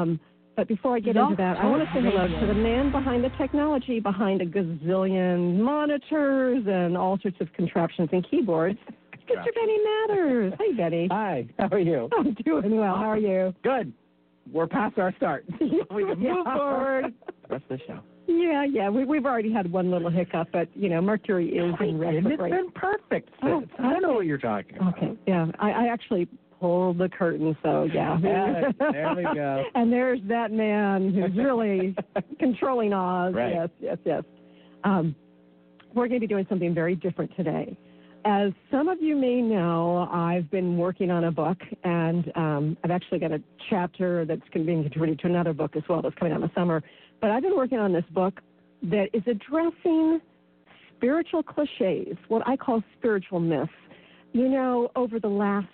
But before I get into that, I want to say hello to the man behind the technology, behind a gazillion monitors and all sorts of contraptions and keyboards. Mr. Benny Mathers. Hey, Benny. Hi. How are you? I'm doing well. How are you? Good. We're past our start. We can move forward. The rest of the show. Yeah. We've already had one little hiccup, but, Mercury is in retrograde. It's been perfect. I know what you're talking about. Okay, yeah. I actually pulled the curtain, so yeah. There we go. And there's that man who's really controlling Oz. Right. Yes. We're going to be doing something very different today. As some of you may know, I've been working on a book, and I've actually got a chapter that's going to be contributing to another book as well that's coming out in the summer. But I've been working on this book that is addressing spiritual cliches, what I call spiritual myths. Over the last,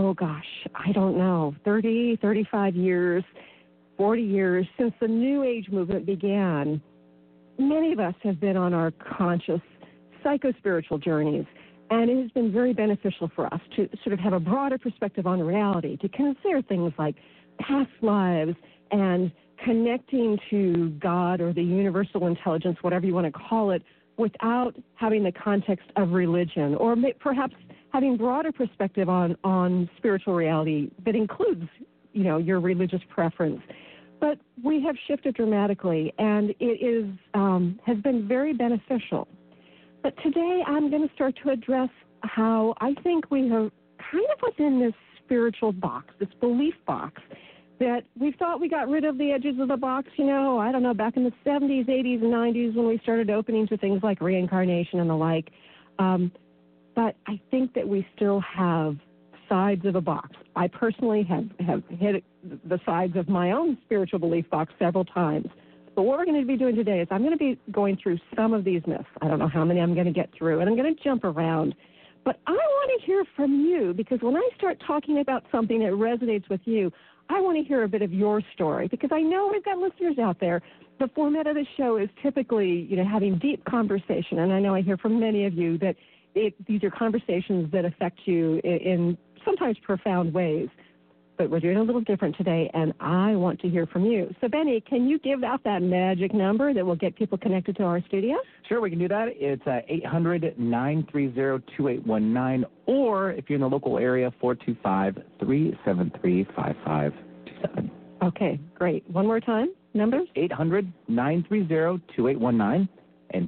30, 35 years, 40 years since the New Age movement began, many of us have been on our conscious psycho-spiritual journeys. And it has been very beneficial for us to sort of have a broader perspective on reality, to consider things like past lives and connecting to God or the universal intelligence, whatever you want to call it, without having the context of religion, or perhaps having broader perspective on spiritual reality that includes, your religious preference. But we have shifted dramatically, and it has been very beneficial. But today I'm going to start to address how I think we are kind of within this spiritual box, this belief box, that we thought we got rid of the edges of the box, back in the 70s, 80s, and 90s when we started opening to things like reincarnation and the like. But I think that we still have sides of a box. I personally have hit the sides of my own spiritual belief box several times. But what we're going to be doing today is I'm going to be going through some of these myths. I don't know how many I'm going to get through, and I'm going to jump around. But I want to hear from you, because when I start talking about something that resonates with you, I want to hear a bit of your story, because I know we've got listeners out there. The format of the show is typically, having deep conversation, and I know I hear from many of you that these are conversations that affect you in sometimes profound ways. But we're doing a little different today, and I want to hear from you. So, Benny, can you give out that magic number that will get people connected to our studio? Sure, we can do that. It's 800-930-2819, or if you're in the local area, 425-373-5527. Okay, great. One more time, numbers? 800-930-2819 and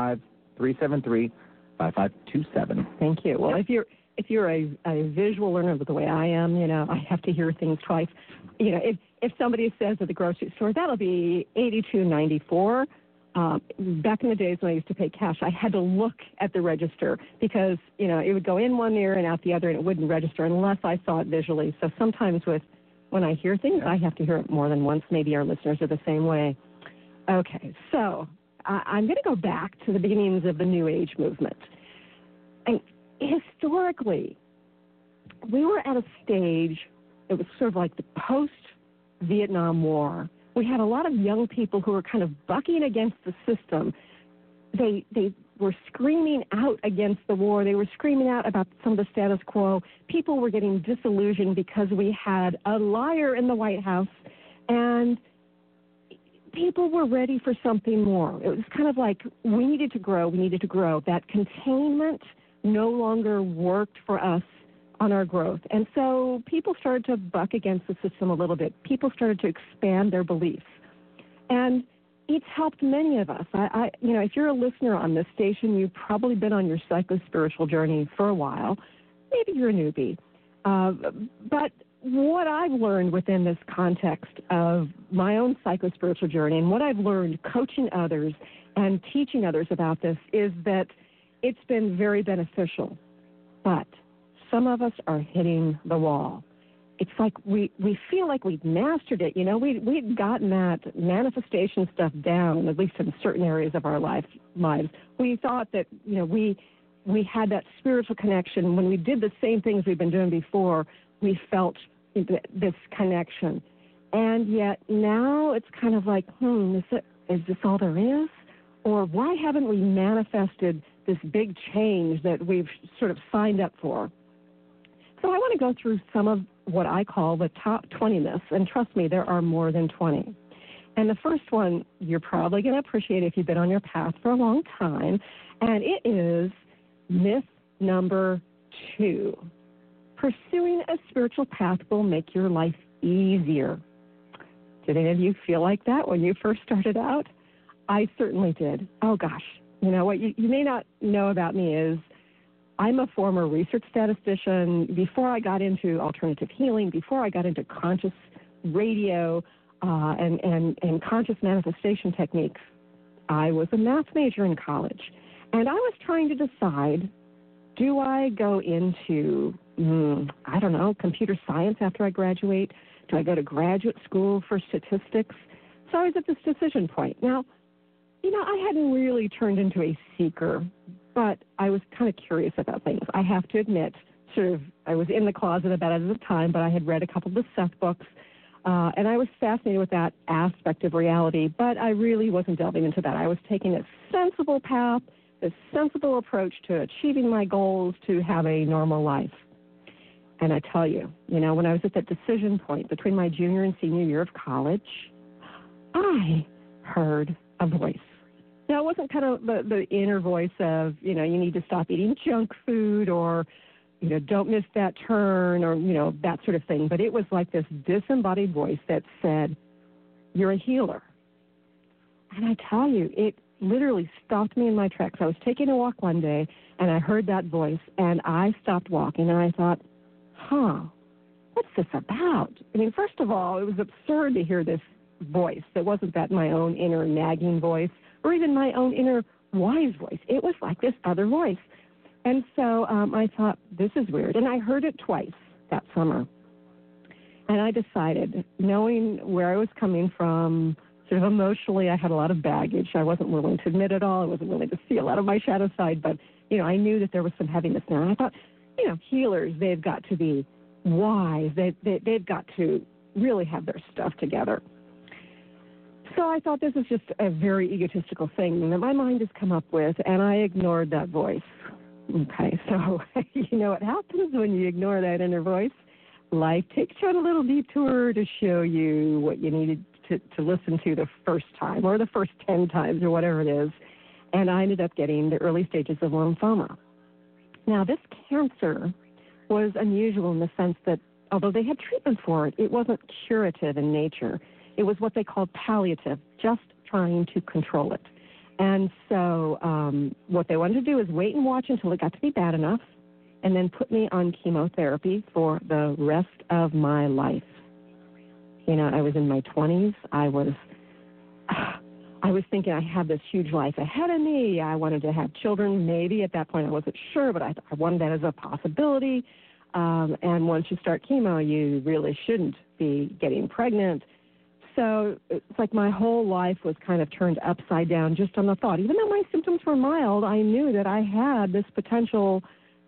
425-373-5527. Thank you. Well, if you're a visual learner the way I am, I have to hear things twice. If somebody says at the grocery store, that'll be $82.94. Back in the days when I used to pay cash, I had to look at the register because, it would go in one ear and out the other, and it wouldn't register unless I saw it visually. So sometimes when I hear things, I have to hear it more than once. Maybe our listeners are the same way. Okay, so I'm going to go back to the beginnings of the New Age movement. And historically, we were at a stage, it was sort of like the post-Vietnam War. We had a lot of young people who were kind of bucking against the system. They were screaming out against the war. They were screaming out about some of the status quo. People were getting disillusioned because we had a liar in the White House, and people were ready for something more. It was kind of like we needed to grow. That containment no longer worked for us on our growth. And so people started to buck against the system a little bit. People started to expand their beliefs. And it's helped many of us. If you're a listener on this station, you've probably been on your psycho-spiritual journey for a while. Maybe you're a newbie. But what I've learned within this context of my own psycho-spiritual journey and what I've learned coaching others and teaching others about this is that it's been very beneficial, but some of us are hitting the wall. It's like we feel like we've mastered it. We've gotten that manifestation stuff down, at least in certain areas of our lives. We thought that, we had that spiritual connection. When we did the same things we've been doing before, we felt this connection. And yet now it's kind of like, is this all there is? Or why haven't we manifested this big change that we've sort of signed up for? So I want to go through some of what I call the top 20 myths. And trust me, there are more than 20. And the first one you're probably going to appreciate if you've been on your path for a long time. And it is myth number 2. Pursuing a spiritual path will make your life easier. Did any of you feel like that when you first started out? I certainly did. Oh, gosh. You know, what you may not know about me is I'm a former research statistician. Before I got into alternative healing, before I got into conscious radio and conscious manifestation techniques, I was a math major in college. And I was trying to decide, do I go into, computer science after I graduate? Do I go to graduate school for statistics? So I was at this decision point. Now, I hadn't really turned into a seeker, but I was kind of curious about things. I have to admit, I was in the closet about it at the time, but I had read a couple of the Seth books, and I was fascinated with that aspect of reality, but I really wasn't delving into that. I was taking a sensible path, a sensible approach to achieving my goals to have a normal life. And I tell you, when I was at that decision point between my junior and senior year of college, I heard a voice. Now, it wasn't kind of the inner voice of, you need to stop eating junk food or, don't miss that turn or, that sort of thing. But it was like this disembodied voice that said, you're a healer. And I tell you, it literally stopped me in my tracks. I was taking a walk one day, and I heard that voice, and I stopped walking, and I thought, what's this about? I mean, first of all, it was absurd to hear this voice. It wasn't that my own inner nagging voice or even my own inner wise voice. It was like this other voice. And so I thought, this is weird. And I heard it twice that summer. And I decided, knowing where I was coming from, sort of emotionally, I had a lot of baggage. I wasn't willing to admit it all. I wasn't willing to see a lot of my shadow side. But, I knew that there was some heaviness now. And I thought, healers, they've got to be wise. They've got to really have their stuff together. So I thought this is just a very egotistical thing that my mind has come up with, and I ignored that voice. Okay, so you know what happens when you ignore that inner voice? Life takes you on a little detour to show you what you needed to listen to the first time or the first 10 times or whatever it is. And I ended up getting the early stages of lymphoma. Now, this cancer was unusual in the sense that although they had treatment for it, it wasn't curative in nature. It was what they called palliative, just trying to control it. And so what they wanted to do is wait and watch until it got to be bad enough and then put me on chemotherapy for the rest of my life. I was in my 20s. I was thinking I had this huge life ahead of me. I wanted to have children. Maybe at that point I wasn't sure, but I wanted that as a possibility. And once you start chemo, you really shouldn't be getting pregnant. So it's like my whole life was kind of turned upside down just on the thought. Even though my symptoms were mild, I knew that I had this potential,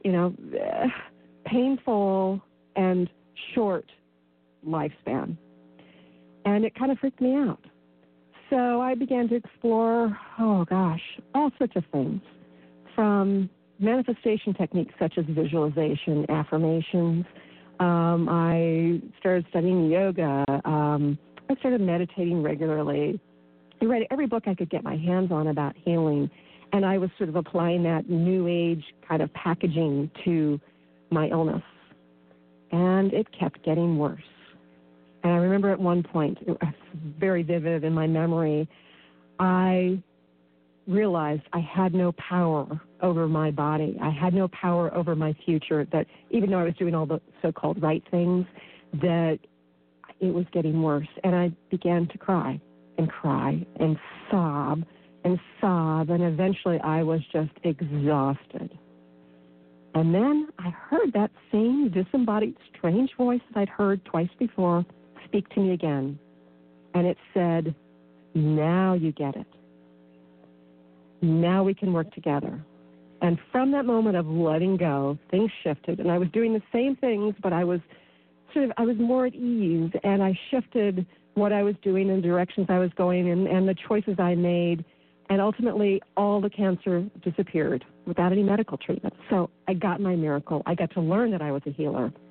painful and short lifespan. And it kind of freaked me out. So I began to explore, all sorts of things, from manifestation techniques such as visualization, affirmations. I started studying yoga. I started meditating regularly. I read every book I could get my hands on about healing, and I was sort of applying that new age kind of packaging to my illness. And it kept getting worse. And I remember at one point, it was very vivid in my memory, I realized I had no power over my body. I had no power over my future, that even though I was doing all the so-called right things, that it was getting worse. And I began to cry and sob, and eventually I was just exhausted. And then I heard that same disembodied, strange voice that I'd heard twice before speak to me again. And it said, now you get it. Now we can work together. And from that moment of letting go, things shifted. And I was doing the same things, but I was more at ease. And I shifted what I was doing and the directions I was going and the choices I made. And ultimately, all the cancer disappeared without any medical treatment. So I got my miracle. I got to learn that I was a healer.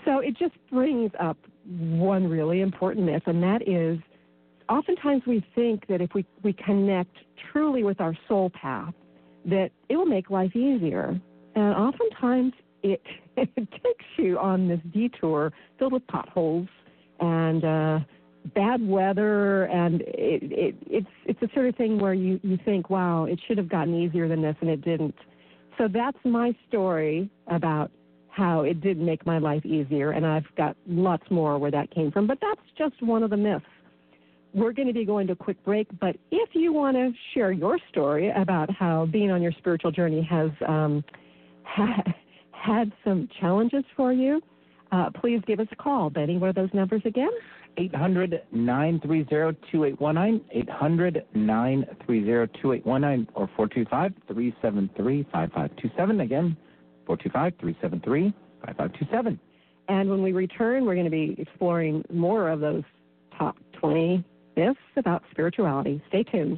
So it just brings up one really important myth, and that is oftentimes we think that if we connect truly with our soul path, that it will make life easier. And oftentimes it takes you on this detour filled with potholes and bad weather, and it's the sort of thing where you think, wow, it should have gotten easier than this, and it didn't. So that's my story about how it did make my life easier, and I've got lots more where that came from, but that's just one of the myths. We're going to be going to a quick break, but if you want to share your story about how being on your spiritual journey has had some challenges for you, please give us a call. Betty, what are those numbers again? 800-930-2819, 800-930-2819, or 425-373-5527. Again, 425-373-5527. And when we return, we're going to be exploring more of those top 20 myths about spirituality. Stay tuned.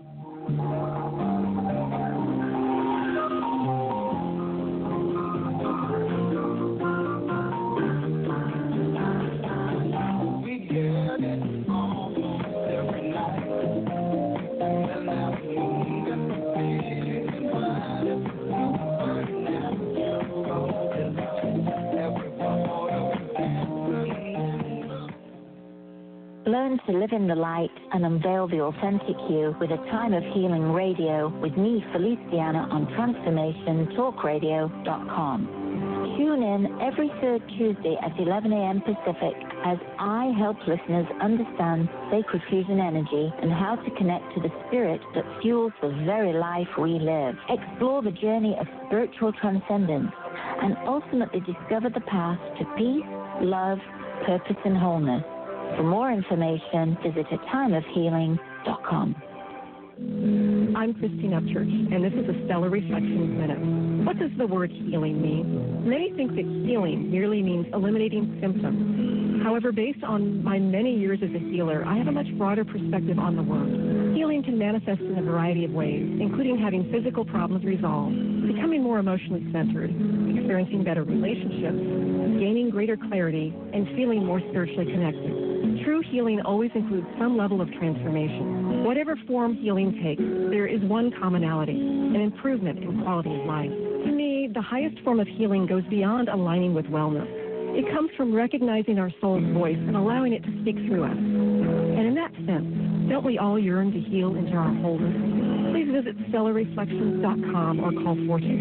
Learn to live in the light and unveil the authentic you with a time of healing radio with me, Feliciana, on TransformationTalkRadio.com. Tune in every third Tuesday at 11 a.m. Pacific as I help listeners understand sacred fusion energy and how to connect to the spirit that fuels the very life we live. Explore the journey of spiritual transcendence and ultimately discover the path to peace, love, purpose, and wholeness. For more information, visit atimeofhealing.com. I'm Christine Upchurch, and this is a Stellar Reflections Minute. What does the word healing mean? Many think that healing merely means eliminating symptoms. However, based on my many years as a healer, I have a much broader perspective on the word. Healing can manifest in a variety of ways, including having physical problems resolved, becoming more emotionally centered, experiencing better relationships, gaining greater clarity, and feeling more spiritually connected. True healing always includes some level of transformation. Whatever form healing takes, there is one commonality, an improvement in quality of life. To me, the highest form of healing goes beyond aligning with wellness. It comes from recognizing our soul's voice and allowing it to speak through us. And in that sense, don't we all yearn to heal into our wholeness? Please visit StellarReflections.com or call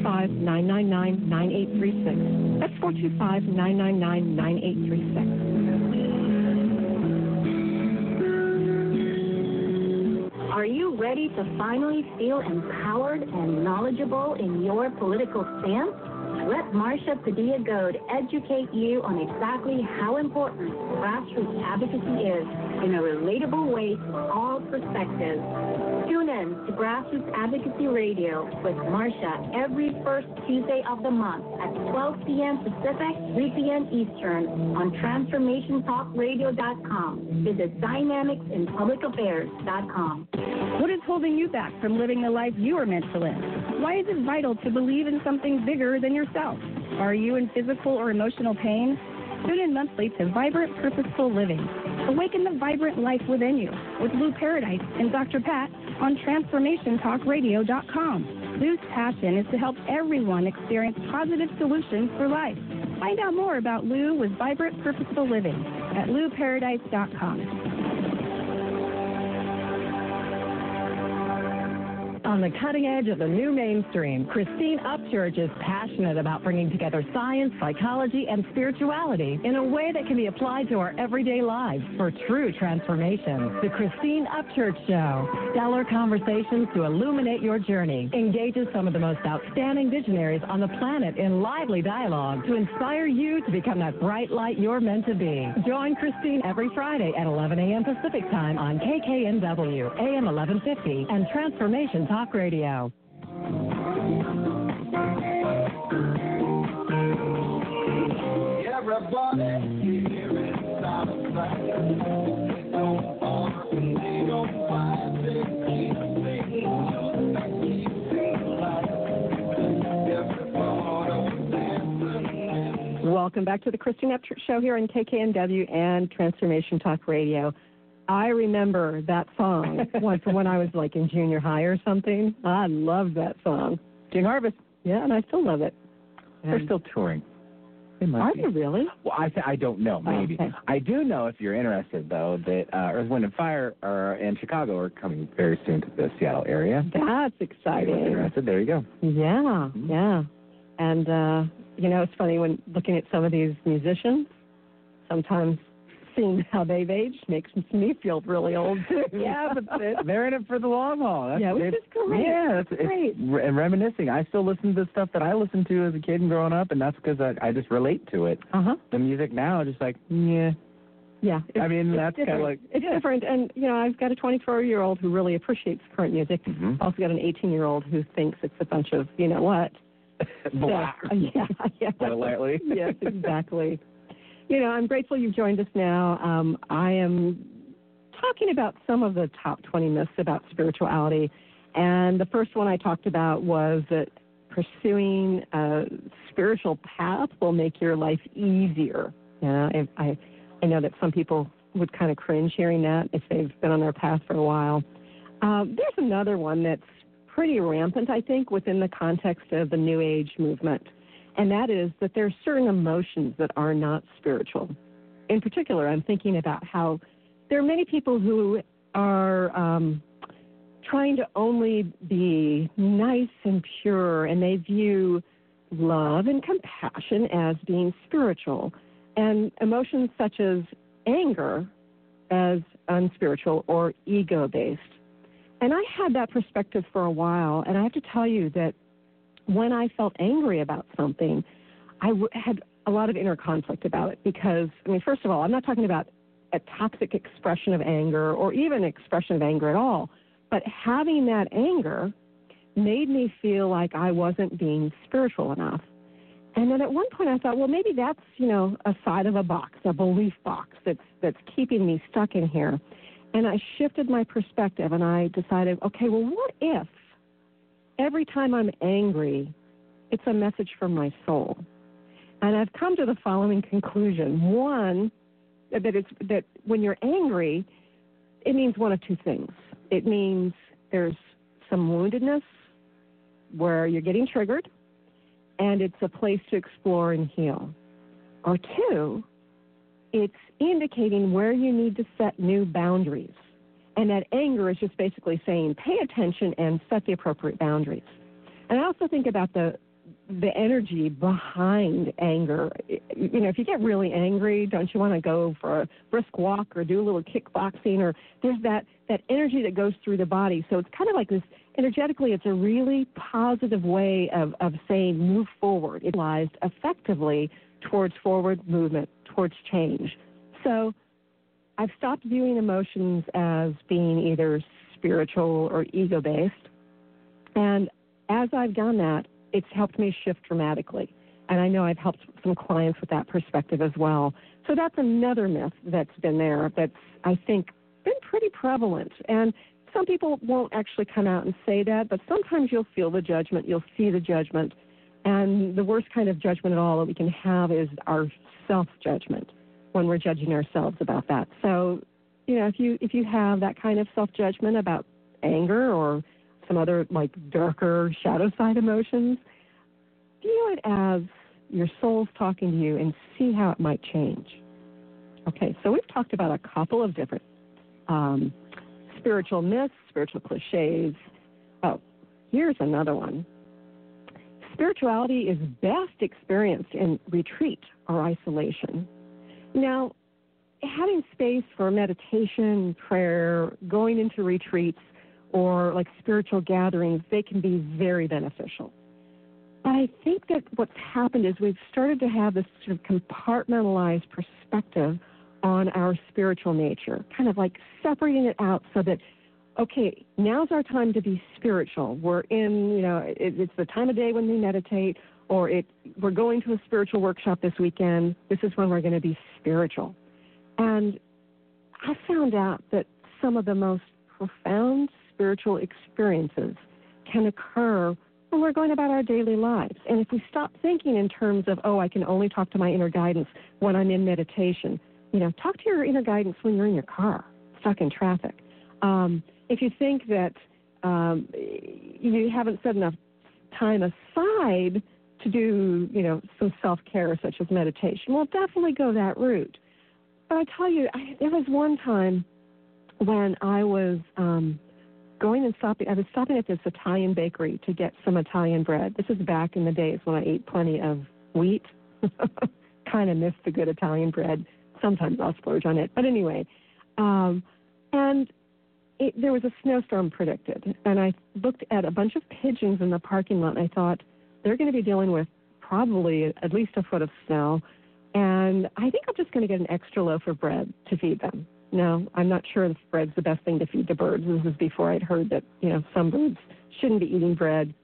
425-999-9836. That's 425-999-9836. Are you ready to finally feel empowered and knowledgeable in your political stance? Let Marsha Padilla-Goad educate you on exactly how important grassroots advocacy is in a relatable way for all perspectives. Tune in to Grassroots Advocacy Radio with Marsha every first Tuesday of the month at 12 p.m. Pacific, 3 p.m. Eastern on TransformationTalkRadio.com. Visit DynamicsInPublicAffairs.com. What is holding you back from living the life you are meant to live? Why is it vital to believe in something bigger than yourself? Are you in physical or emotional pain? Tune in monthly to Vibrant Purposeful Living. Awaken the vibrant life within you with Lou Paradise and Dr. Pat on TransformationTalkRadio.com. Lou's passion is to help everyone experience positive solutions for life. Find out more about Lou with Vibrant Purposeful Living at LouParadise.com. On the cutting edge of the new mainstream, Christine Upchurch is passionate about bringing together science, psychology, and spirituality in a way that can be applied to our everyday lives for true transformation. The Christine Upchurch Show, stellar conversations to illuminate your journey, engages some of the most outstanding visionaries on the planet in lively dialogue to inspire you to become that bright light you're meant to be. Join Christine every Friday at 11 a.m. Pacific Time on KKNW, AM 1150, and Transformation Talk Radio. Welcome welcome back to the Christine Upchurch Show here on KKNW and Transformation Talk Radio. I remember that song from when I was like in junior high or something. I loved that song. King Harvest. Yeah, and I still love it. They're still touring. They must Are be. you really? Well, I don't know, maybe. Oh, okay. I do know, if you're interested, though, that Earth, Wind & Fire in Chicago are coming very soon to the Seattle area. That's If exciting. you're interested, there you go. Yeah, yeah. And, it's funny when looking at some of these musicians, sometimes seeing how they've aged makes me feel really old, too. Yeah, but they're in it for the long haul. Which is great. Yeah, it's great. Reminiscing. I still listen to the stuff that I listened to as a kid and growing up, and that's because I just relate to it. Uh-huh. The music now, just like, yeah. Yeah. I mean, that's kind of like... It's different. And, I've got a 24-year-old who really appreciates current music. Mm-hmm. Also got an 18-year-old who thinks it's a bunch of, you know what. Blah. Yeah. Put it lightly. Yes, exactly. I'm grateful you've joined us now. I am talking about some of the top 20 myths about spirituality. And the first one I talked about was that pursuing a spiritual path will make your life easier. I know that some people would kind of cringe hearing that if they've been on their path for a while. There's another one that's pretty rampant, I think, within the context of the New Age movement. And that is that there are certain emotions that are not spiritual. In particular, I'm thinking about how there are many people who are trying to only be nice and pure, and they view love and compassion as being spiritual, and emotions such as anger as unspiritual or ego-based. And I had that perspective for a while, and I have to tell you that when I felt angry about something, I had a lot of inner conflict about it because, first of all, I'm not talking about a toxic expression of anger or even expression of anger at all, but having that anger made me feel like I wasn't being spiritual enough. And then at one point I thought, well, maybe that's, a side of a box, a belief box that's keeping me stuck in here. And I shifted my perspective and I decided, okay, well, what if every time I'm angry, it's a message from my soul? And I've come to the following conclusion. One, that when you're angry, it means one of two things. It means there's some woundedness where you're getting triggered, and it's a place to explore and heal. Or two, it's indicating where you need to set new boundaries. And that anger is just basically saying, pay attention and set the appropriate boundaries. And I also think about the energy behind anger. If you get really angry, don't you want to go for a brisk walk or do a little kickboxing? Or there's that energy that goes through the body. So it's kind of like this, energetically, it's a really positive way of saying move forward. It's utilized effectively towards forward movement, towards change. So I've stopped viewing emotions as being either spiritual or ego-based. And as I've done that, it's helped me shift dramatically. And I know I've helped some clients with that perspective as well. So that's another myth that's been there that's, I think, been pretty prevalent. And some people won't actually come out and say that, but sometimes you'll feel the judgment, you'll see the judgment. And the worst kind of judgment at all that we can have is our self-judgment when we're judging ourselves about that. So, if you have that kind of self-judgment about anger or some other darker shadow side emotions, view it as your soul's talking to you and see how it might change. Okay, so we've talked about a couple of different spiritual myths, spiritual cliches. Oh, here's another one. Spirituality is best experienced in retreat or isolation. Now, having space for meditation, prayer, going into retreats, or spiritual gatherings, they can be very beneficial. But I think that what's happened is we've started to have this sort of compartmentalized perspective on our spiritual nature, kind of separating it out so that, okay, now's our time to be spiritual. We're in, it's the time of day when we meditate, or we're going to a spiritual workshop this weekend. This is when we're going to be spiritual. And I found out that some of the most profound spiritual experiences can occur when we're going about our daily lives. And if we stop thinking in terms of, I can only talk to my inner guidance when I'm in meditation, talk to your inner guidance when you're in your car, stuck in traffic. If you think that you haven't set enough time aside to do, some self-care such as meditation, well, definitely go that route. But I tell you, there was one time when I was I was stopping at this Italian bakery to get some Italian bread. This is back in the days when I ate plenty of wheat. Kind of miss the good Italian bread. Sometimes I'll splurge on it. But anyway, and there was a snowstorm predicted. And I looked at a bunch of pigeons in the parking lot, and I thought, they're going to be dealing with probably at least a foot of snow. And I think I'm just going to get an extra loaf of bread to feed them. No, I'm not sure if bread's the best thing to feed the birds. This is before I'd heard that, some birds shouldn't be eating bread.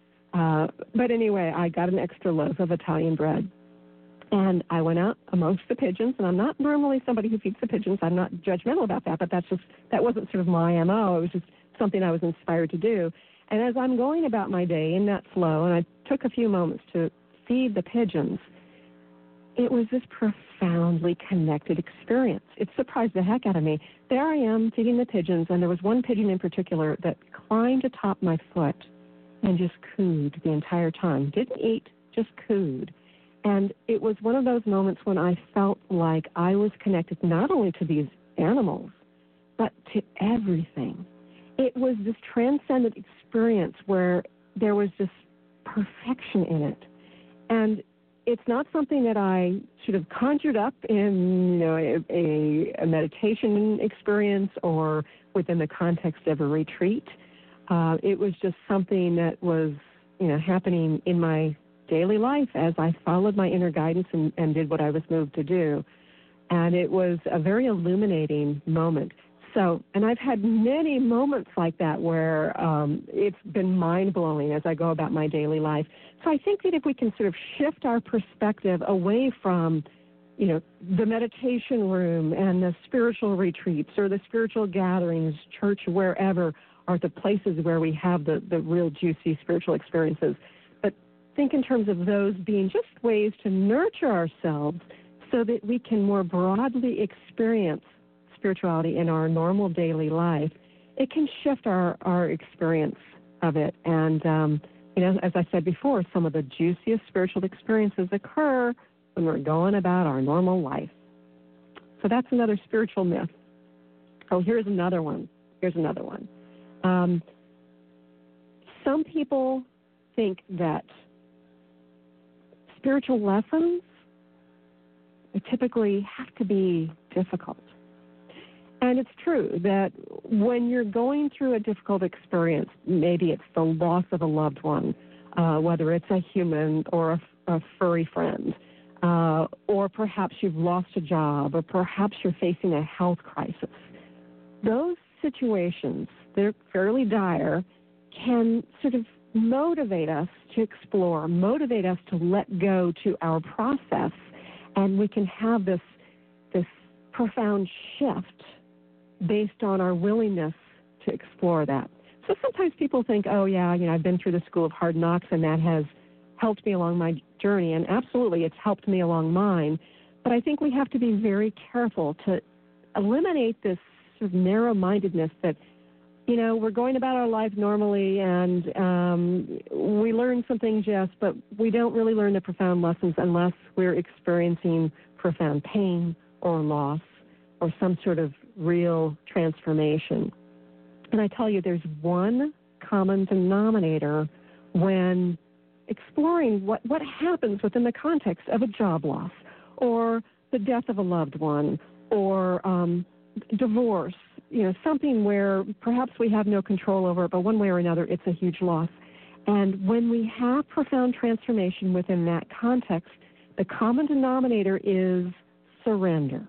But anyway, I got an extra loaf of Italian bread. And I went out amongst the pigeons, and I'm not normally somebody who feeds the pigeons. I'm not judgmental about that, but that wasn't sort of my MO. It was just something I was inspired to do. And as I'm going about my day in that flow, and I took a few moments to feed the pigeons, it was this profoundly connected experience. It surprised the heck out of me. There I am feeding the pigeons, and there was one pigeon in particular that climbed atop my foot and just cooed the entire time. Didn't eat, just cooed. And it was one of those moments when I felt like I was connected not only to these animals, but to everything. It was this transcendent experience where there was this perfection in it. And it's not something that I sort of conjured up in a meditation experience or within the context of a retreat. It was just something that was happening in my daily life as I followed my inner guidance and did what I was moved to do. And it was a very illuminating moment. So, and I've had many moments like that where it's been mind-blowing as I go about my daily life. So I think that if we can sort of shift our perspective away from, the meditation room and the spiritual retreats or the spiritual gatherings, church, wherever, are the places where we have the real juicy spiritual experiences. But think in terms of those being just ways to nurture ourselves so that we can more broadly experience spirituality in our normal daily life. It can shift our experience of it. And, as I said before, some of the juiciest spiritual experiences occur when we're going about our normal life. So that's another spiritual myth. Oh, here's another one. Some people think that spiritual lessons typically have to be difficult. And it's true that when you're going through a difficult experience, maybe it's the loss of a loved one, whether it's a human or a furry friend, or perhaps you've lost a job, or perhaps you're facing a health crisis. Those situations, they're fairly dire, can sort of motivate us to explore, motivate us to let go to our process, and we can have this profound shift based on our willingness to explore that. So sometimes people think, I've been through the school of hard knocks and that has helped me along my journey, and absolutely it's helped me along mine. But I think we have to be very careful to eliminate this sort of narrow-mindedness that, we're going about our life normally and we learn some things, yes, but we don't really learn the profound lessons unless we're experiencing profound pain or loss or some sort of real transformation. And I tell you, there's one common denominator when exploring what happens within the context of a job loss or the death of a loved one or divorce, something where perhaps we have no control over it, but one way or another, it's a huge loss. And when we have profound transformation within that context, the common denominator is surrender.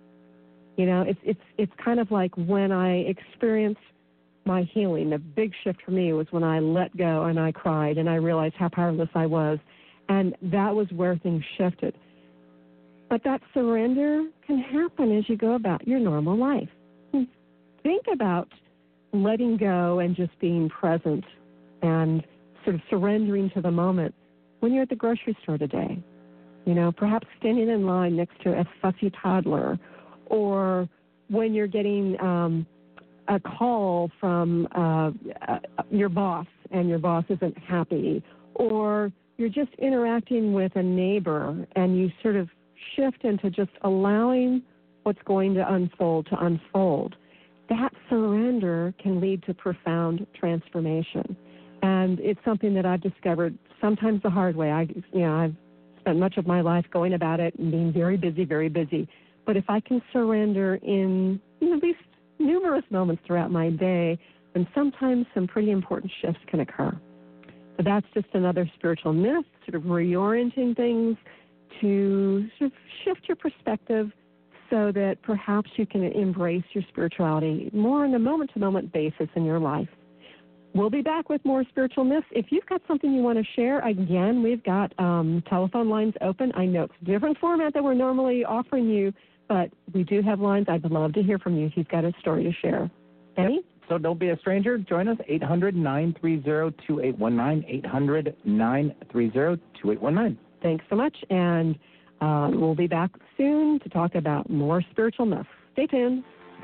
It's kind of like when I experienced my healing, the big shift for me was when I let go and I cried and I realized how powerless I was. And that was where things shifted. But that surrender can happen as you go about your normal life. Think about letting go and just being present and sort of surrendering to the moment when you're at the grocery store today. You know, perhaps standing in line next to a fussy toddler, or when you're getting a call from your boss and your boss isn't happy, or you're just interacting with a neighbor and you sort of shift into just allowing what's going to unfold. That surrender can lead to profound transformation. And it's something that I've discovered sometimes the hard way. I've spent much of my life going about it and being very busy. But if I can surrender in at least numerous moments throughout my day, then sometimes some pretty important shifts can occur. So that's just another spiritual myth, sort of reorienting things to sort of shift your perspective so that perhaps you can embrace your spirituality more on a moment-to-moment basis in your life. We'll be back with more spiritual myths. If you've got something you want to share, again, we've got telephone lines open. I know it's a different format that we're normally offering you, but we do have lines. I'd love to hear from you if you've got a story to share. Benny? Yep. So don't be a stranger. Join us, 800-930-2819, 800-930-2819. Thanks so much, and we'll be back soon to talk about more spiritual myths. Stay tuned.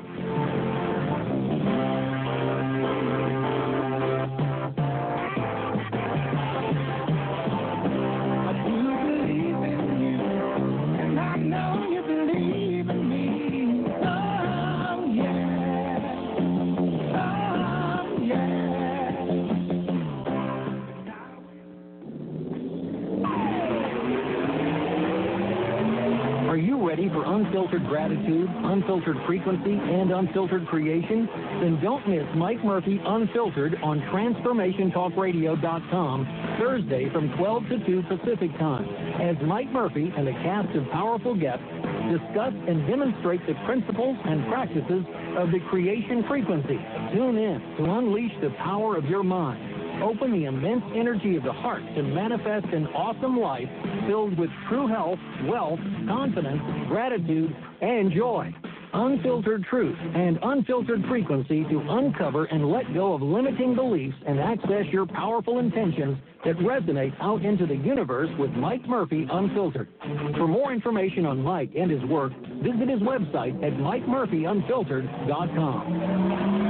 Are you ready for unfiltered gratitude, unfiltered frequency, and unfiltered creation? Then don't miss Mike Murphy Unfiltered on TransformationTalkRadio.com Thursday from 12 to 2 Pacific Time, as Mike Murphy and a cast of powerful guests discuss and demonstrate the principles and practices of the creation frequency. Tune in to unleash the power of your mind. Open the immense energy of the heart to manifest an awesome life filled with true health, wealth, confidence, gratitude, and joy. Unfiltered truth and unfiltered frequency to uncover and let go of limiting beliefs and access your powerful intentions that resonate out into the universe with Mike Murphy Unfiltered. For more information on Mike and his work, visit his website at MikeMurphyUnfiltered.com.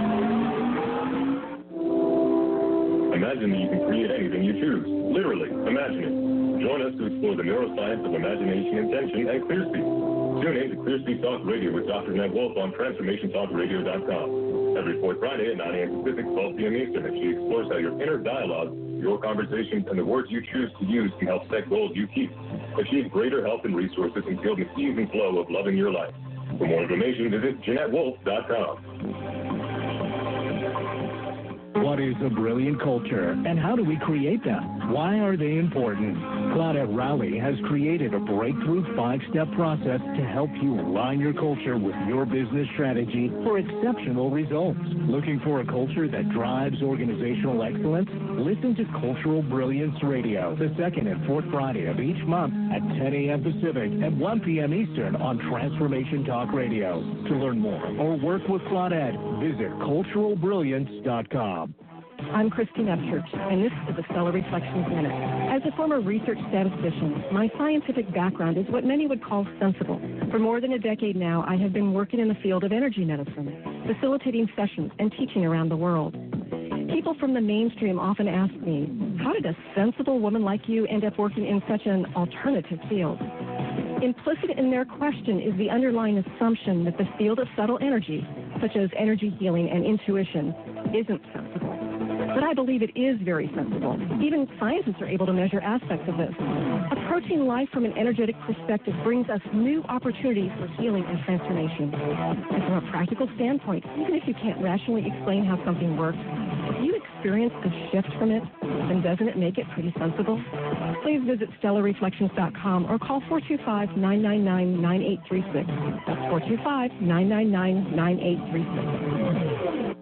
Imagine that you can create anything you choose. Literally, imagine it. Join us to explore the neuroscience of imagination, intention, and ClearSpeak. Tune in to ClearSpeak Talk Radio with Dr. Ned Wolf on TransformationTalkRadio.com. Every fourth Friday at 9 a.m. Pacific, 12 p.m. Eastern, as she explores how your inner dialogue, your conversations, and the words you choose to use can help set goals you keep. Achieve greater health and resources and feel the ease and flow of loving your life. For more information, visit JeanetteWolf.com. What is a brilliant culture, and how do we create them? Why are they important? Claudette Rowley has created a breakthrough 5-step process to help you align your culture with your business strategy for exceptional results. Looking for a culture that drives organizational excellence? Listen to Cultural Brilliance Radio, the second and fourth Friday of each month at 10 a.m. Pacific and 1 p.m. Eastern on Transformation Talk Radio. To learn more or work with Claudette, visit culturalbrilliance.com. I'm Christine Upchurch, and this is the Stellar Reflections Minute. As a former research statistician, my scientific background is what many would call sensible. For more than a decade now, I have been working in the field of energy medicine, facilitating sessions and teaching around the world. People from the mainstream often ask me, how did a sensible woman like you end up working in such an alternative field? Implicit in their question is the underlying assumption that the field of subtle energy, such as energy healing and intuition, isn't sensible. But I believe it is very sensible. Even scientists are able to measure aspects of this. Approaching life from an energetic perspective brings us new opportunities for healing and transformation. And from a practical standpoint, even if you can't rationally explain how something works, if you experience a shift from it, then doesn't it make it pretty sensible? Please visit StellarReflections.com or call 425-999-9836. That's 425-999-9836.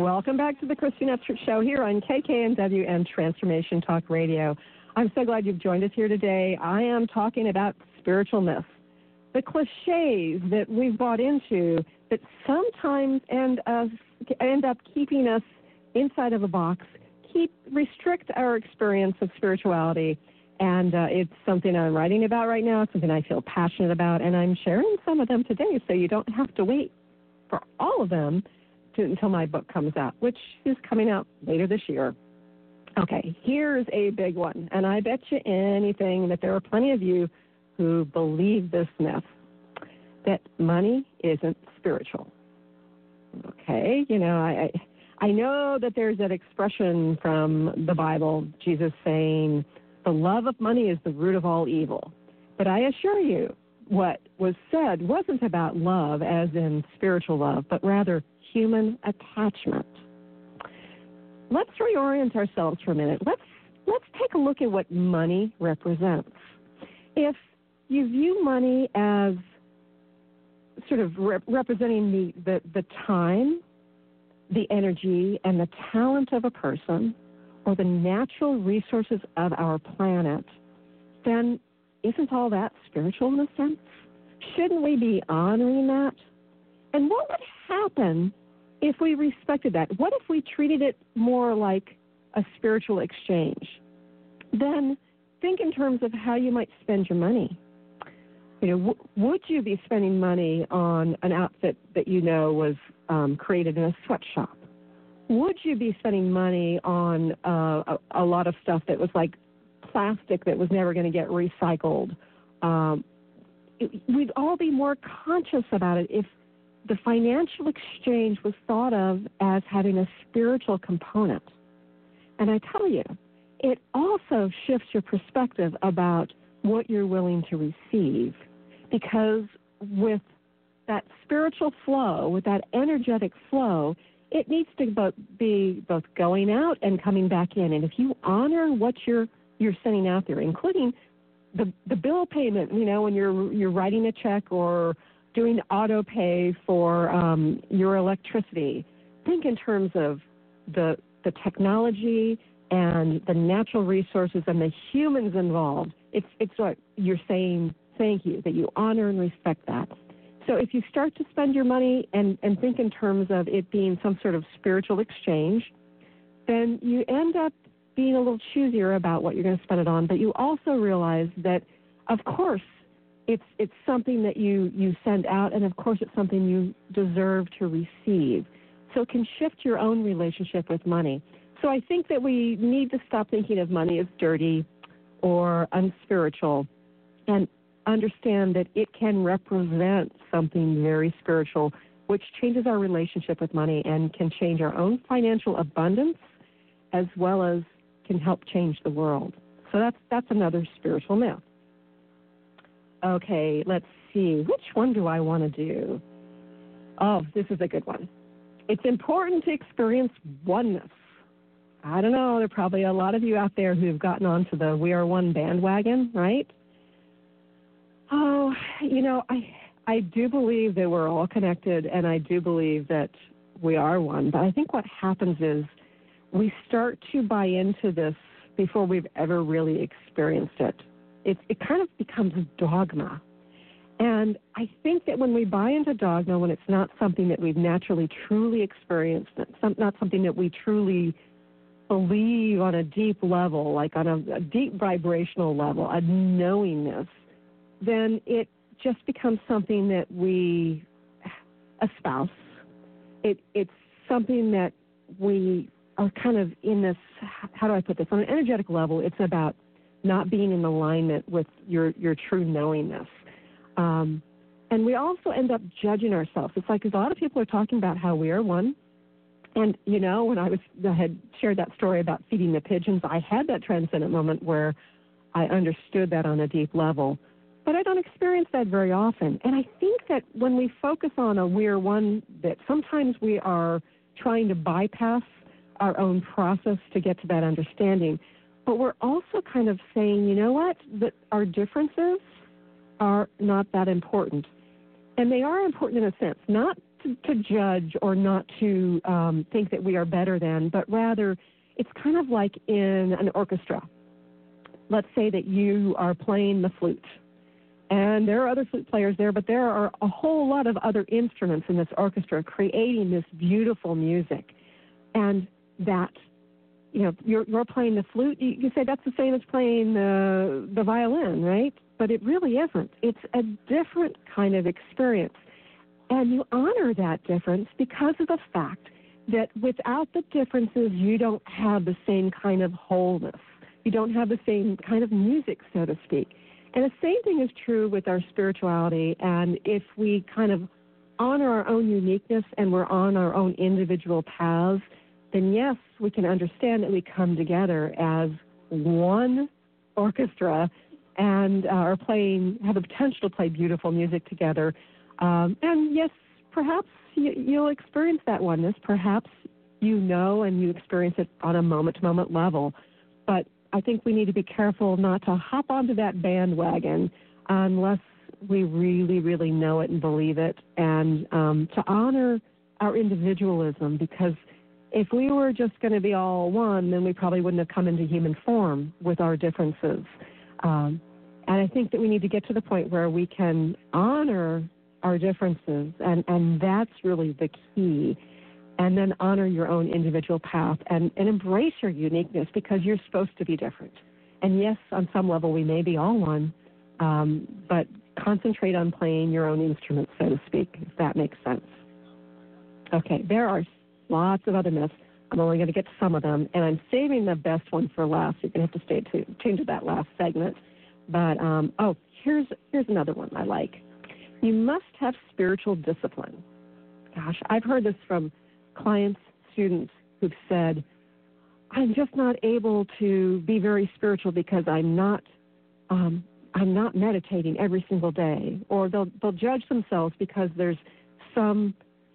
Welcome back to the Christine Upchurch Show here on KKNW and Transformation Talk Radio. I'm so glad you've joined us here today. I am talking about spiritual myths, the cliches that we've bought into that sometimes end up keeping us inside of a box, restrict our experience of spirituality. And it's something I'm writing about right now. It's something I feel passionate about, and I'm sharing some of them today so you don't have to wait for all of them until my book comes out, which is coming out later this year. Okay, here's a big one, and I bet you anything that there are plenty of you who believe this myth, that money isn't spiritual. Okay, you know, I know that there's that expression from the Bible, Jesus saying, the love of money is the root of all evil. But I assure you, what was said wasn't about love as in spiritual love, but rather human attachment. Let's reorient ourselves for a minute. Let's take a look at what money represents. If you view money as sort of representing the time, the energy, and the talent of a person, or the natural resources of our planet, then isn't all that spiritual in a sense? Shouldn't we be honoring that? And what would happen if we respected that? What if we treated it more like a spiritual exchange? Then think in terms of how you might spend your money. You know, would you be spending money on an outfit that you know was created in a sweatshop? Would you be spending money on a lot of stuff that was like plastic that was never going to get recycled? We'd all be more conscious about it if the financial exchange was thought of as having a spiritual component. And I tell you, it also shifts your perspective about what you're willing to receive, because with that spiritual flow, with that energetic flow, it needs to be both going out and coming back in. And if you honor what you're sending out there, including the bill payment, you know, when you're writing a check or doing auto pay for your electricity, think in terms of the technology and the natural resources and the humans involved. It's what you're saying, thank you, that you honor and respect that. So if you start to spend your money and think in terms of it being some sort of spiritual exchange, then you end up being a little choosier about what you're going to spend it on. But you also realize that, of course, it's something that you send out, and of course it's something you deserve to receive. So it can shift your own relationship with money. So I think that we need to stop thinking of money as dirty or unspiritual, and understand that it can represent something very spiritual, which changes our relationship with money and can change our own financial abundance, as well as can help change the world. So that's another spiritual myth. Okay, let's see. Which one do I want to do? Oh, this is a good one. It's important to experience oneness. I don't know. There are probably a lot of you out there who've gotten onto the We Are One bandwagon, right? Oh, you know, I do believe that we're all connected, and I do believe that we are one. But I think what happens is we start to buy into this before we've ever really experienced it. It kind of becomes a dogma. And I think that when we buy into dogma, when it's not something that we've naturally truly experienced, not something that we truly believe on a deep level, like on a deep vibrational level, a knowingness, then it just becomes something that we espouse. It's something that we are kind of in this, how do I put this? On an energetic level, it's about not being in alignment with your true knowingness. And we also end up judging ourselves. It's like, because a lot of people are talking about how we are one. And, you know, when I had shared that story about feeding the pigeons, I had that transcendent moment where I understood that on a deep level. But I don't experience that very often. And I think that when we focus on a we're one, that sometimes we are trying to bypass our own process to get to that understanding. But we're also kind of saying, you know what, that our differences are not that important. And they are important in a sense, not to judge or not to think that we are better than, but rather it's kind of like in an orchestra. Let's say that you are playing the flute, and there are other flute players there, but there are a whole lot of other instruments in this orchestra creating this beautiful music. And that, you're playing the flute, you say that's the same as playing the violin, right? But it really isn't. It's a different kind of experience. And you honor that difference because of the fact that without the differences, you don't have the same kind of wholeness. You don't have the same kind of music, so to speak. And the same thing is true with our spirituality. And if we kind of honor our own uniqueness and we're on our own individual paths, then yes, we can understand that we come together as one orchestra and are have the potential to play beautiful music together. And yes, perhaps you'll experience that oneness. Perhaps and you experience it on a moment-to-moment level. But I think we need to be careful not to hop onto that bandwagon unless we really, really know it and believe it, and to honor our individualism, because if we were just going to be all one, then we probably wouldn't have come into human form with our differences. And I think that we need to get to the point where we can honor our differences, and that's really the key. And then honor your own individual path and embrace your uniqueness, because you're supposed to be different. And yes, on some level, we may be all one, but concentrate on playing your own instrument, so to speak, if that makes sense. Okay, there are lots of other myths. I'm only going to get to some of them, and I'm saving the best one for last. You're going to have to stay tuned to that last segment. But, here's another one I like. You must have spiritual discipline. Gosh, I've heard this from clients, students who've said, I'm just not able to be very spiritual because I'm not meditating every single day. Or they'll judge themselves because there's some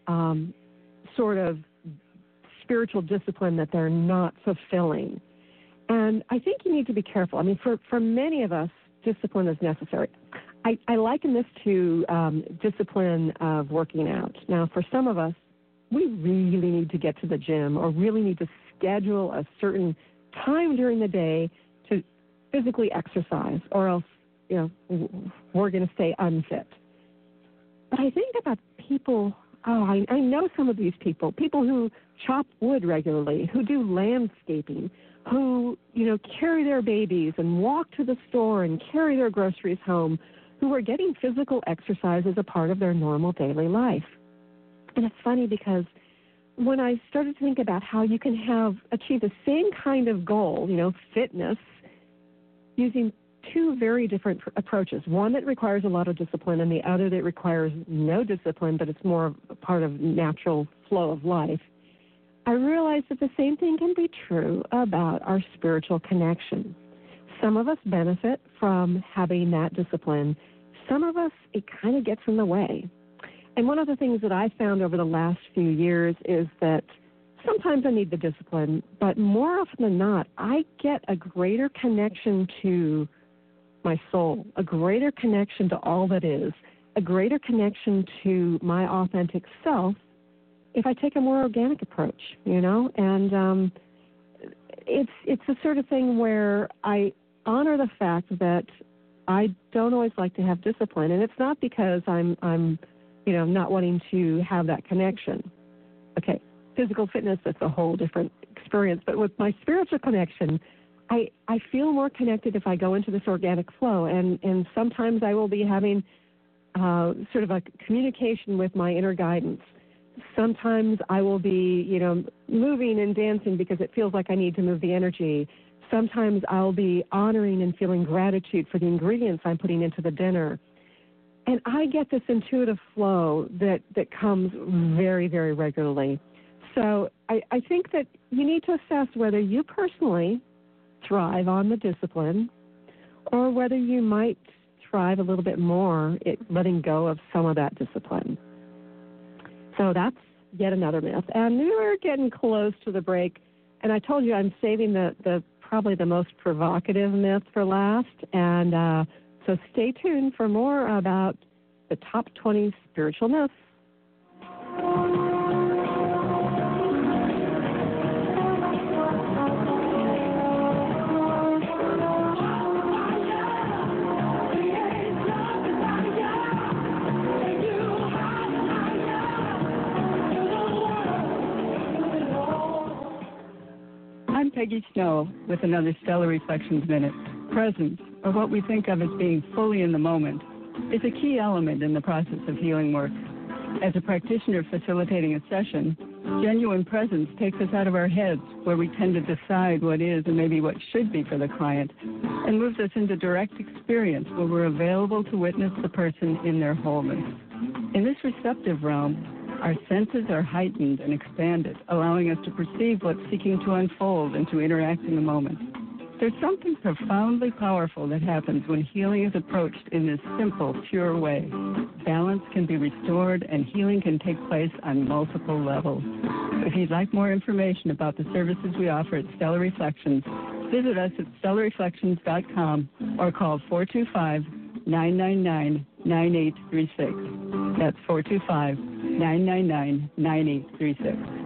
sort of spiritual discipline that they're not fulfilling. And I think you need to be careful. I mean, for many of us, discipline is necessary. I liken this to discipline of working out. Now, for some of us, we really need to get to the gym or really need to schedule a certain time during the day to physically exercise, or else, we're going to stay unfit. But I think about people, I know some of these people who chop wood regularly, who do landscaping, who, carry their babies and walk to the store and carry their groceries home, who are getting physical exercise as a part of their normal daily life. And it's funny because when I started to think about how you can achieve the same kind of goal, fitness, using two very different approaches, one that requires a lot of discipline and the other that requires no discipline, but it's more a part of natural flow of life, I realized that the same thing can be true about our spiritual connection. Some of us benefit from having that discipline. Some of us, it kind of gets in the way. And one of the things that I found over the last few years is that sometimes I need the discipline, but more often than not, I get a greater connection to my soul, a greater connection to all that is, a greater connection to my authentic self if I take a more organic approach, and it's the sort of thing where I honor the fact that I don't always like to have discipline, and it's not because I'm not wanting to have that connection. Okay, physical fitness, that's a whole different experience, but with my spiritual connection, I feel more connected if I go into this organic flow, and sometimes I will be having sort of a communication with my inner guidance. Sometimes I will be, moving and dancing because it feels like I need to move the energy. Sometimes I'll be honoring and feeling gratitude for the ingredients I'm putting into the dinner. And I get this intuitive flow that comes very, very regularly. So I think that you need to assess whether you personally thrive on the discipline or whether you might thrive a little bit more at letting go of some of that discipline. So that's yet another myth. And we're getting close to the break. And I told you I'm saving the probably the most provocative myth for last. And so stay tuned for more about the top 20 spiritual myths. Peggy Snow with another Stellar Reflections Minute. Presence, or what we think of as being fully in the moment, is a key element in the process of healing work. As a practitioner facilitating a session, genuine presence takes us out of our heads, where we tend to decide what is and maybe what should be for the client, and moves us into direct experience, where we're available to witness the person in their wholeness. In this receptive realm, our senses are heightened and expanded, allowing us to perceive what's seeking to unfold and to interact in the moment. There's something profoundly powerful that happens when healing is approached in this simple, pure way. Balance can be restored and healing can take place on multiple levels. If you'd like more information about the services we offer at Stellar Reflections, visit us at stellarreflections.com or call 425-999-9836. That's 425-999-9836.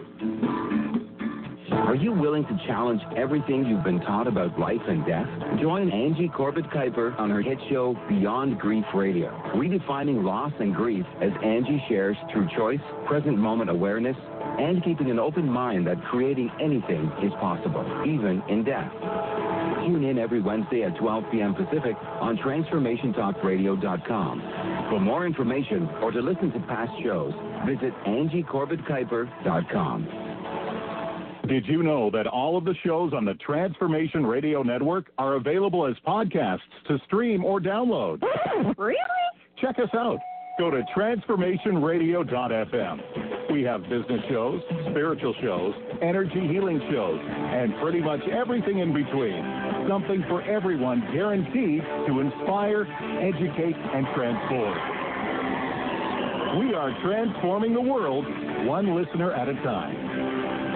Are you willing to challenge everything you've been taught about life and death? Join Angie Corbett-Kuiper on her hit show Beyond Grief Radio, redefining loss and grief as Angie shares through choice, present moment awareness, and keeping an open mind that creating anything is possible, even in death. Tune in every Wednesday at 12 p.m. Pacific on TransformationTalkRadio.com. For more information or to listen to past shows, visit AngieCorbettKuiper.com. Did you know that all of the shows on the Transformation Radio Network are available as podcasts to stream or download? Really? Check us out. Go to transformationradio.fm. We have business shows, spiritual shows, energy healing shows, and pretty much everything in between. Something for everyone, guaranteed to inspire, educate, and transform. We are transforming the world, one listener at a time.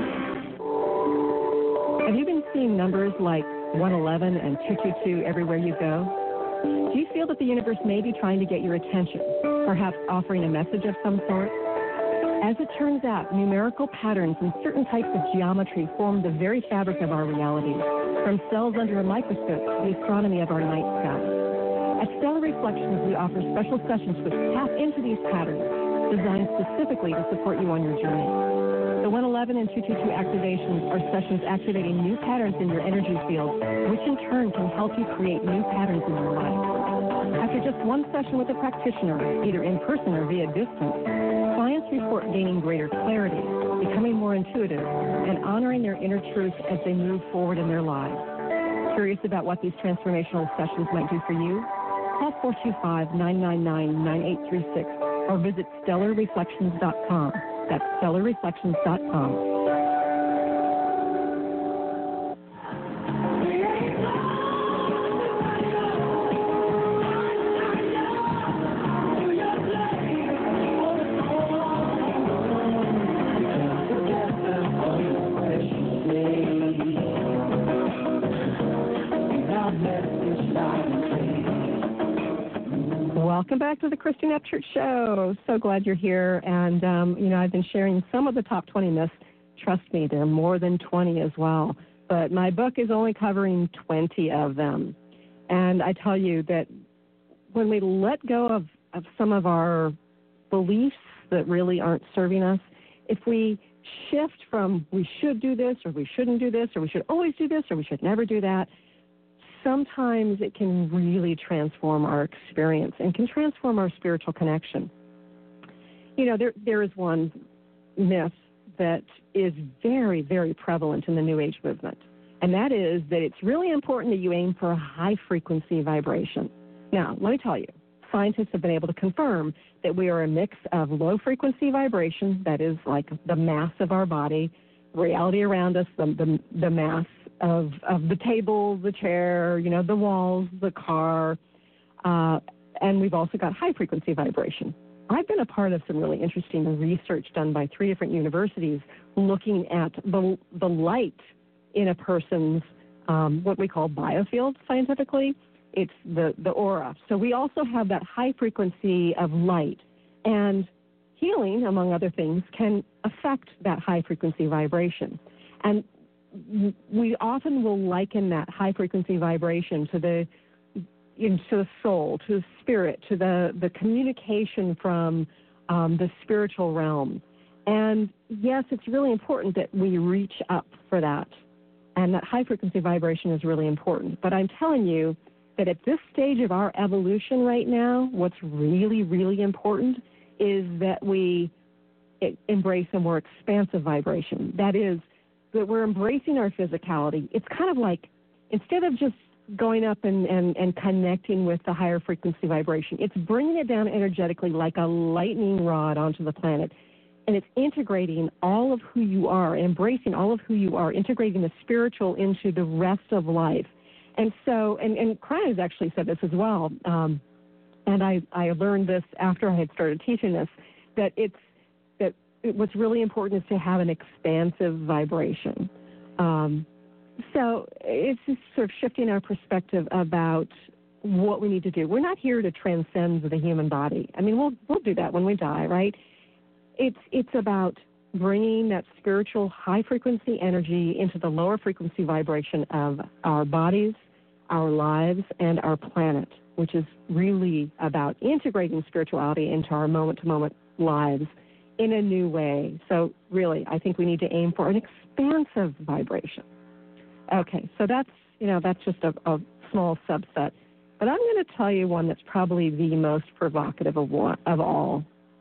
Have you been seeing numbers like 111 and 222 everywhere you go? Do you feel that the universe may be trying to get your attention, perhaps offering a message of some sort? As it turns out, numerical patterns and certain types of geometry form the very fabric of our reality, from cells under a microscope to the astronomy of our night sky. At Stellar Reflections, we offer special sessions which tap into these patterns, designed specifically to support you on your journey. The 111 and 222 activations are sessions activating new patterns in your energy field, which in turn can help you create new patterns in your life. After just one session with a practitioner, either in person or via distance, clients report gaining greater clarity, becoming more intuitive, and honoring their inner truth as they move forward in their lives. Curious about what these transformational sessions might do for you? Call 425-999-9836 or visit stellarreflections.com. That's stellarreflections.com. Welcome back to the Christine Upchurch Show. So glad you're here. And, I've been sharing some of the top 20 myths. Trust me, there are more than 20 as well. But my book is only covering 20 of them. And I tell you that when we let go of some of our beliefs that really aren't serving us, if we shift from we should do this or we shouldn't do this or we should always do this or we should never do that, sometimes it can really transform our experience and can transform our spiritual connection. There is one myth that is very, very prevalent in the New Age movement, and that is that it's really important that you aim for a high-frequency vibration. Now, let me tell you, scientists have been able to confirm that we are a mix of low-frequency vibration, that is like the mass of our body, reality around us, the mass of the table, the chair, the walls, the car, and we've also got high-frequency vibration. I've been a part of some really interesting research done by 3 different universities looking at the light in a person's what we call biofield scientifically. It's the aura. So we also have that high frequency of light, and healing, among other things, can affect that high frequency vibration. And we often will liken that high frequency vibration to the soul, to the spirit, to the communication from the spiritual realm. And yes, it's really important that we reach up for that. And that high-frequency vibration is really important. But I'm telling you that at this stage of our evolution right now, what's really, really important is that we embrace a more expansive vibration. That is, that we're embracing our physicality. It's kind of like, instead of just going up and connecting with the higher frequency vibration, it's bringing it down energetically like a lightning rod onto the planet. And it's integrating all of who you are, embracing all of who you are, integrating the spiritual into the rest of life. And so, and Kryon has actually said this as well, and I learned this after I had started teaching this, that what's really important is to have an expansive vibration. So it's just sort of shifting our perspective about what we need to do. We're not here to transcend the human body. I mean, we'll do that when we die, right? It's about bringing that spiritual high-frequency energy into the lower frequency vibration of our bodies, our lives, and our planet, which is really about integrating spirituality into our moment-to-moment lives in a new way. So really, I think we need to aim for an expansive vibration. Okay, so that's just a small subset. But I'm going to tell you one that's probably the most provocative of all.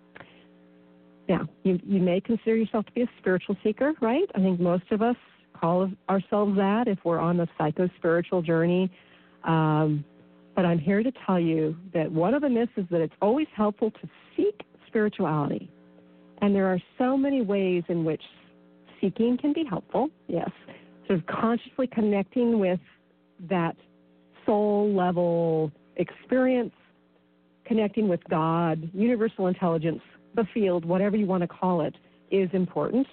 Now, you may consider yourself to be a spiritual seeker, right? I think most of us call ourselves that if we're on the psycho-spiritual journey. But I'm here to tell you that one of the myths is that it's always helpful to seek spirituality. And there are so many ways in which seeking can be helpful, yes. Sort of consciously connecting with that soul-level experience, connecting with God, universal intelligence, the field, whatever you want to call it, is important.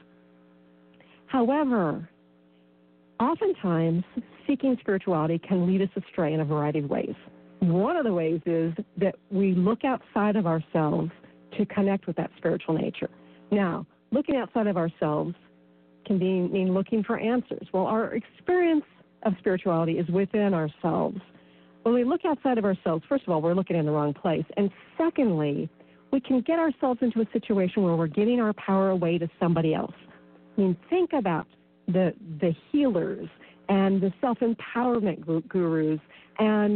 However, oftentimes, seeking spirituality can lead us astray in a variety of ways. One of the ways is that we look outside of ourselves to connect with that spiritual nature. Now, looking outside of ourselves can mean looking for answers. Well, our experience of spirituality is within ourselves. When we look outside of ourselves, first of all, we're looking in the wrong place. And secondly, we can get ourselves into a situation where we're giving our power away to somebody else. I mean, think about the healers and the self-empowerment gurus and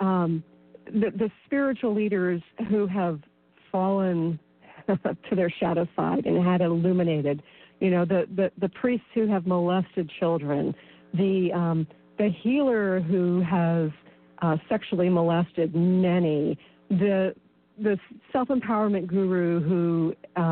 the spiritual leaders who have fallen to their shadow side and had it illuminated. You know, the priests who have molested children, the healer who has sexually molested many, the self-empowerment guru who,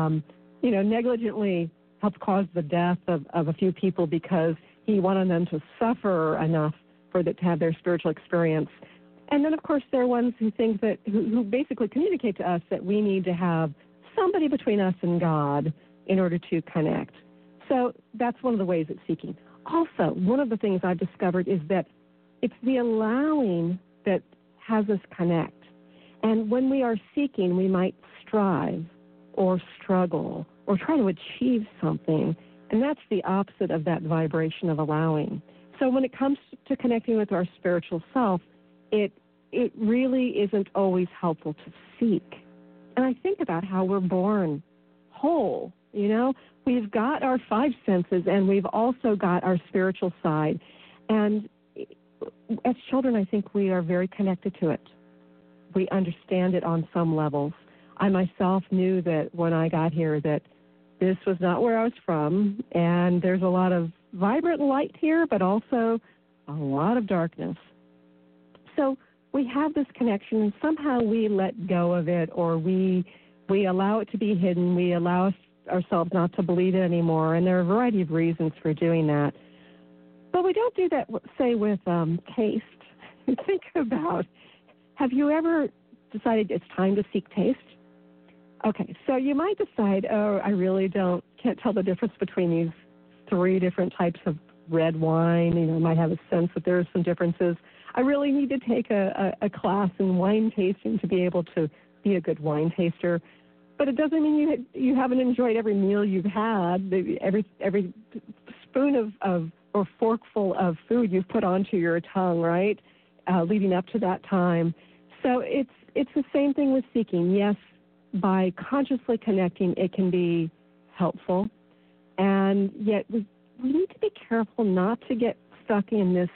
negligently helped cause the death of a few people because he wanted them to suffer enough to have their spiritual experience. And then, of course, there are ones who think that, who basically communicate to us that we need to have somebody between us and God in order to connect. So that's one of the ways it's seeking. Also, one of the things I've discovered is that it's the allowing that has us connect. And when we are seeking, we might strive or struggle or try to achieve something. And that's the opposite of that vibration of allowing. So when it comes to connecting with our spiritual self, it really isn't always helpful to seek. And I think about how we're born whole, We've got our five senses, and we've also got our spiritual side. And as children, I think we are very connected to it. We understand it on some levels. I myself knew that when I got here that this was not where I was from, and there's a lot of vibrant light here, but also a lot of darkness. So we have this connection, and somehow we let go of it, or we allow it to be hidden. We allow ourselves not to believe it anymore, and there are a variety of reasons for doing that. But we don't do that, say, with taste. Think about, have you ever decided it's time to seek taste? Okay, so you might decide, I really can't tell the difference between these three different types of red wine. Might have a sense that there are some differences. I really need to take a class in wine tasting to be able to be a good wine taster. But it doesn't mean you haven't enjoyed every meal you've had, every spoon of or forkful of food you've put onto your tongue, right, leading up to that time. So it's the same thing with seeking. Yes, by consciously connecting, it can be helpful, and yet we need to be careful not to get stuck in this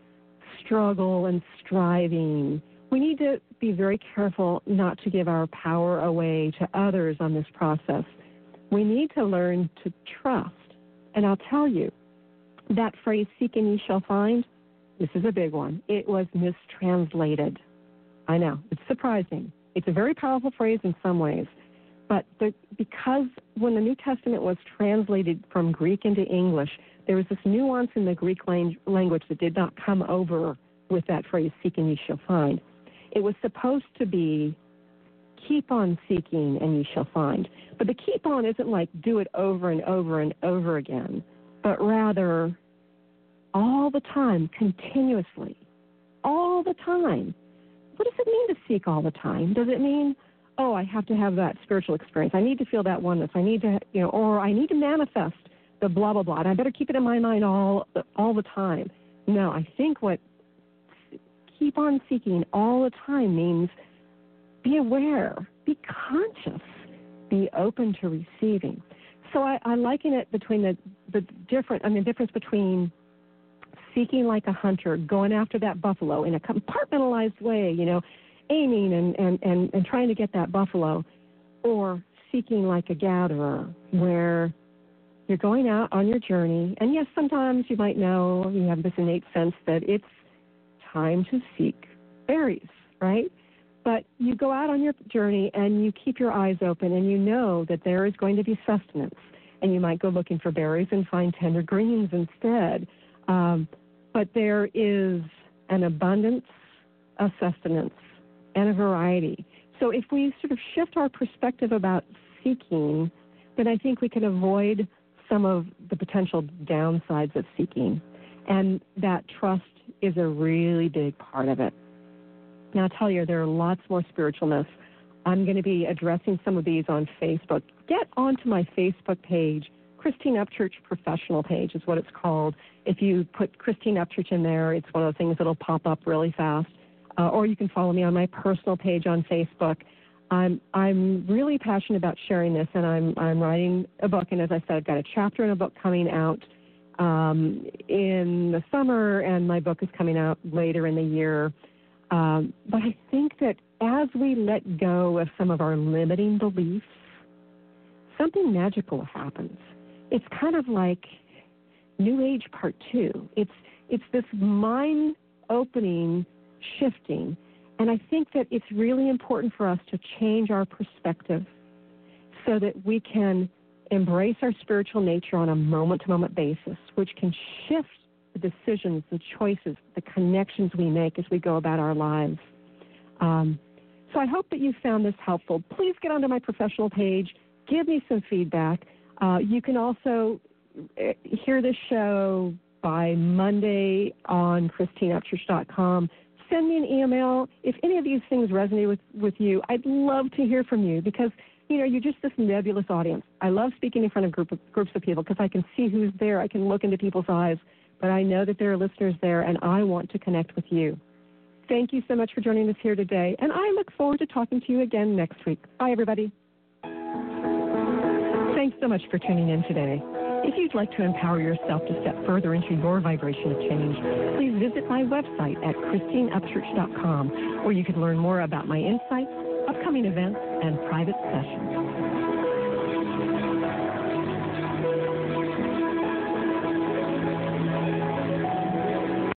struggle and striving. We need to be very careful not to give our power away to others on this process. We need to learn to trust. And I'll tell you, that phrase, seek and ye shall find, this is a big one. It was mistranslated. I know, it's surprising. It's a very powerful phrase in some ways. But because when the New Testament was translated from Greek into English, there was this nuance in the Greek language that did not come over with that phrase, seek and ye shall find. It was supposed to be, keep on seeking and ye shall find. But the keep on isn't like do it over and over and over again, but rather all the time, continuously, all the time. What does it mean to seek all the time? Does it mean, oh, I have to have that spiritual experience. I need to feel that oneness. I need to, or I need to manifest the blah, blah, blah. And I better keep it in my mind all the time. No, I think what keep on seeking all the time means be aware, be conscious, be open to receiving. So I liken it between the difference between seeking like a hunter, going after that buffalo in a compartmentalized way, aiming and trying to get that buffalo, or seeking like a gatherer, where you're going out on your journey. And yes, sometimes you might know, you have this innate sense that it's time to seek berries, right? But you go out on your journey and you keep your eyes open and you know that there is going to be sustenance. And you might go looking for berries and find tender greens instead. But there is an abundance, a sustenance, and a variety. So if we sort of shift our perspective about seeking, then I think we can avoid some of the potential downsides of seeking. And that trust is a really big part of it. Now, I'll tell you, there are lots more spiritualness. I'm going to be addressing some of these on Facebook. Get onto my Facebook page. Christine Upchurch Professional page is what it's called. If you put Christine Upchurch in there, it's one of the things that will pop up really fast. Or you can follow me on my personal page on Facebook. I'm really passionate about sharing this, and I'm writing a book. And as I said, I've got a chapter in a book coming out in the summer, and my book is coming out later in the year. But I think that as we let go of some of our limiting beliefs, something magical happens. It's kind of like New Age Part 2. It's this mind-opening shifting, and I think that it's really important for us to change our perspective so that we can embrace our spiritual nature on a moment-to-moment basis, which can shift the decisions, the choices, the connections we make as we go about our lives. So I hope that you found this helpful. Please get onto my professional page. Give me some feedback. You can also hear this show by Monday on ChristineUpchurch.com. Send me an email. If any of these things resonate with you, I'd love to hear from you because, you're just this nebulous audience. I love speaking in front of groups of people because I can see who's there. I can look into people's eyes. But I know that there are listeners there, and I want to connect with you. Thank you so much for joining us here today, and I look forward to talking to you again next week. Bye, everybody. Thanks so much for tuning in today. If you'd like to empower yourself to step further into your vibration of change, please visit my website at ChristineUpchurch.com, where you can learn more about my insights, upcoming events, and private sessions.